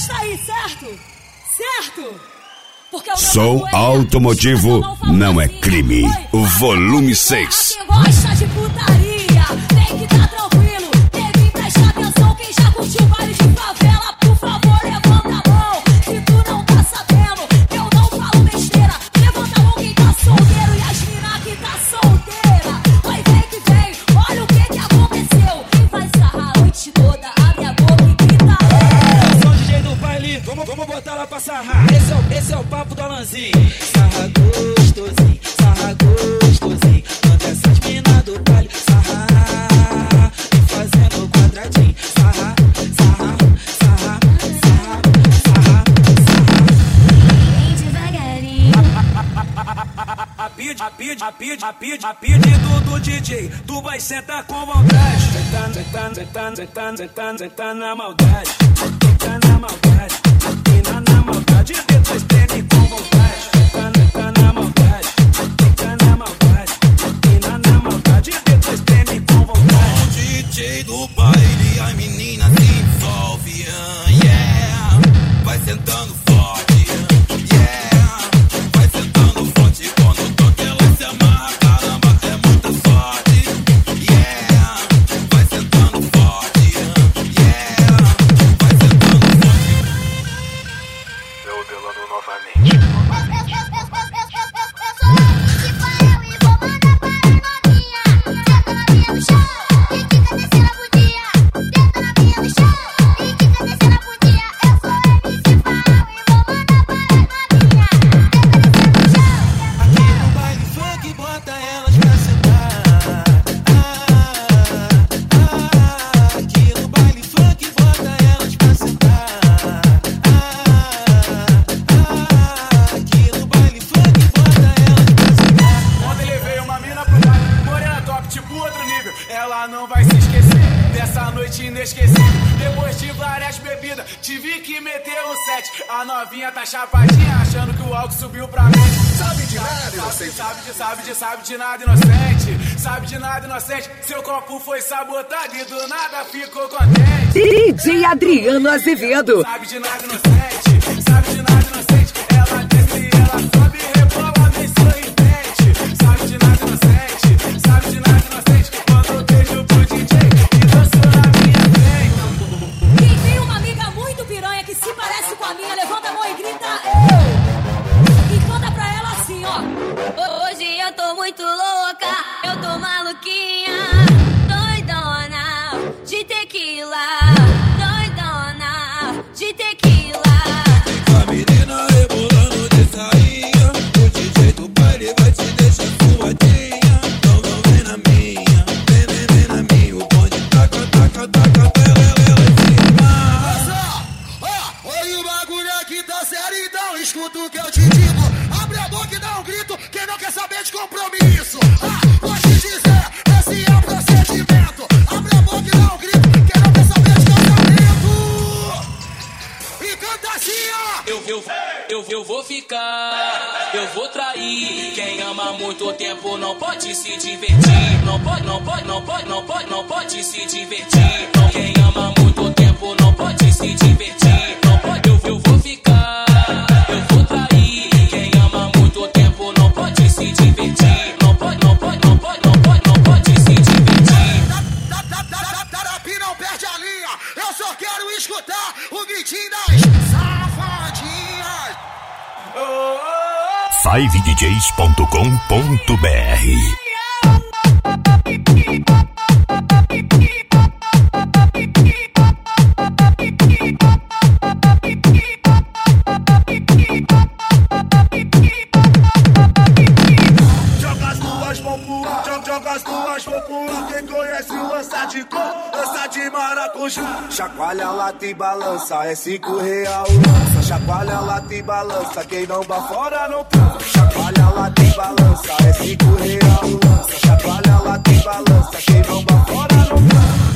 está aí, certo? Certo? Porque o Som automotivo não é crime. O volume 6. Quem gosta de putaria, tem que tá tranquilo. Deve prestar atenção quem já curtiu baile de favela. Por favor, levanta a mão. Se tu não tá sabendo, eu não falo besteira. Levanta a mão quem tá solteiro e as mina que tá solteira. Vai, vem que vem, olha o que aconteceu. Quem vai sarrar a noite toda, abre a boca e grita. Eu sou o DJ do baile, vamos botar ela pra sarrar. Esse é o papo do Alanzinho. Sarra gostosinho, sarra gostosinho. Manda essas minas do baile sarrar, e fazendo quadradinho. Sarra, sarra, sarra, sarra, sarra, sarra. Vem devagarinho. A pedido do DJ, tu vai sentar com vontade. Senta na maldade. Senta na maldade. Na maldade, depois treme com vontade. Senta na maldade. Senta na maldade. Na maldade, depois treme com vontade. O DJ do baile, a menina se envolve, yeah. Vai sentando forte, yeah. Vai sentando forte quando toca ela se amarra, caramba, é muita sorte, yeah. Vai sentando forte, yeah. Vai sentando forte. Eu Delano novamente. Ela não vai se esquecer dessa noite inesquecível. Depois de várias bebidas, tive que meter o set. A novinha tá chapadinha, achando que o álcool subiu pra mente. Sabe de nada, inocente. Sabe de nada, inocente. Sabe de nada, inocente. Seu copo foi sabotado e do nada ficou contente. DJ Adriano Azevedo. Sabe de nada, inocente. Sabe de nada, inocente. Ela desce e ela sobe e rebola bem sorridente. Sabe de nada, inocente. Sabe de nada, inocente. Quando beijo pro DJ e dançou na minha frente. Quem tem uma amiga muito piranha que se parece com a minha, levanta a mão e grita eu. E canta pra ela assim, ó. Hoje eu tô muito louca, eu tô maluquinha, doidona de tequila, doidona de tequila. A menina rebolando de sainha, o DJ do baile vai te deixar suadinha. Não vem na minha, vem na minha. O bonde taca, ela em cima. Olha o bagulho aqui tá sério, então escuta o que eu te digo. Abre a boca e dá um grito, quem não quer saber de compromisso. Vou te dizer, esse é o procedimento. Abre a boca e dá um grito, quem não quer saber de casamento. E canta assim, ó. Eu vou ficar, eu vou trair. Quem ama muito tempo não pode se divertir. Não pode se divertir. Quem ama muito tempo não pode se divertir. Não pode, eu vou ficar, eu vou trair. Quem ama muito tempo não pode se divertir. Não pode se divertir. Tarapi não perde a linha. Eu só quero escutar o gritinho das safadinhas. 5DJ. Joga as tuas mãos pro ar, joga as tuas mãos pro ar. Quem conhece o lança de cor, lança de maracujá. Chacoalha, lata e balança, é 5 real o lança. Chacoalha, lata e balança, quem não bafora não transa. Chacoalha, lata e balança, é 5 real o lança. Chacoalha, lata e balança, quem não bafora não transa.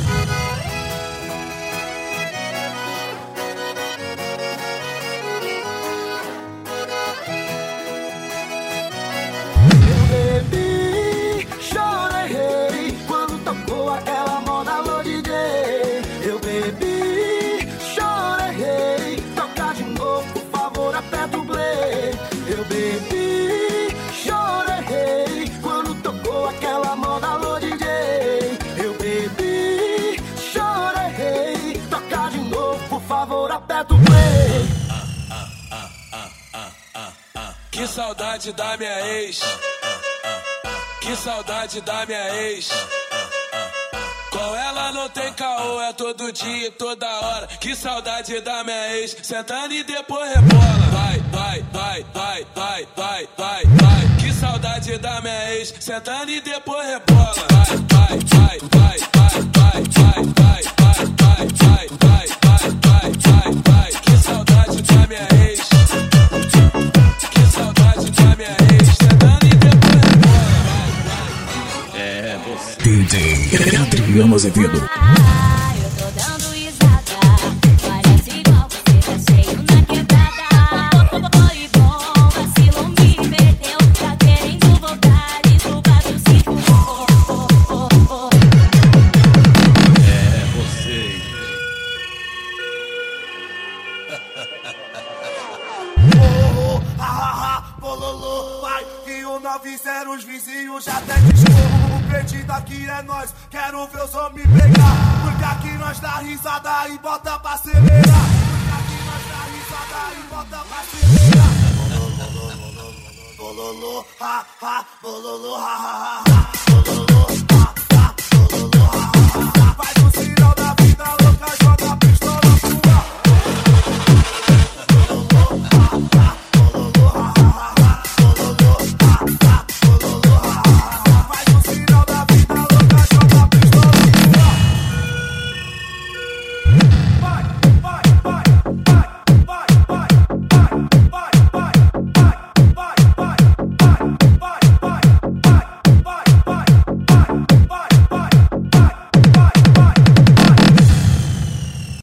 Eu bebi, chorei quando tocou aquela moda alô DJ. Eu bebi, chorei, favor, aperta o play. Que saudade da minha ex. Que saudade da minha ex. Com ela não tem caô, é todo dia, toda hora. Que saudade da minha ex. Sentando e depois rebola. Vai, vai, vai, vai, vai, vai, vai, vai. Que saudade da minha ex. Sentando e depois rebola. Vai, vai, vai, vai, vai, vai, vai, vai, vai, vai, vai, vai, vai, vai, vai, vai. Que saudade da minha ex. Que saudade da minha ex. Sentando e depois rebola. Vai, vai. É você. DJ Adriano Azevedo. Eu tô dando risada. Parece igual você tá cheio na quebrada. Foi bom, vacilou, me perdeu. Tá querendo voltar e roubar do cinco. É você. Bololô, vai, que o 90 os vizinhos já até discorram. O pretinho daqui é nós, quero ver os homens pegar. Porque aqui nós dá risada e bota pra acelerar. Porque aqui nós dá risada e bota pra acelerar. Bololô, ha, ha, bololô, ha, ha, ha. Bololô, ha, ha, bololô, ha, ha, ha. Vai do